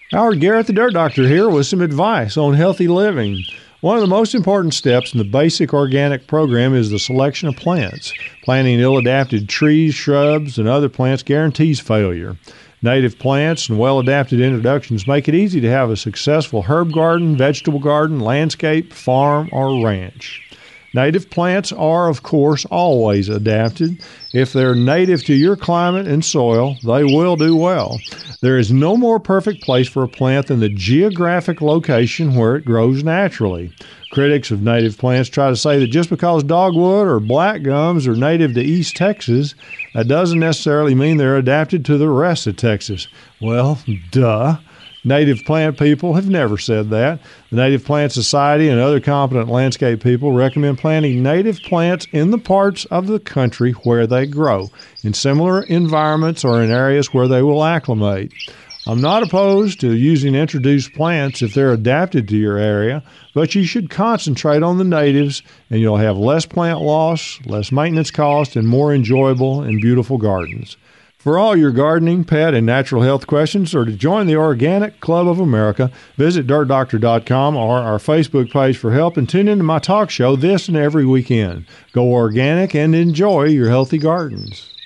Howard Garrett, the Dirt Doctor, here with some advice on healthy living. One of the most important steps in the basic organic program is the selection of plants. Planting ill-adapted trees, shrubs, and other plants guarantees failure. Native plants and well-adapted introductions make it easy to have a successful herb garden, vegetable garden, landscape, farm, or ranch. Native plants are, of course, always adapted. If they're native to your climate and soil, they will do well. There is no more perfect place for a plant than the geographic location where it grows naturally. Critics of native plants try to say that just because dogwood or black gums are native to East Texas, that doesn't necessarily mean they're adapted to the rest of Texas. Well, duh. Native plant people have never said that. The Native Plant Society and other competent landscape people recommend planting native plants in the parts of the country where they grow, in similar environments or in areas where they will acclimate. I'm not opposed to using introduced plants if they're adapted to your area, but you should concentrate on the natives and you'll have less plant loss, less maintenance cost, and more enjoyable and beautiful gardens. For all your gardening, pet, and natural health questions, or to join the Organic Club of America, visit DirtDoctor.com or our Facebook page for help, and tune into my talk show this and every weekend. Go organic and enjoy your healthy gardens.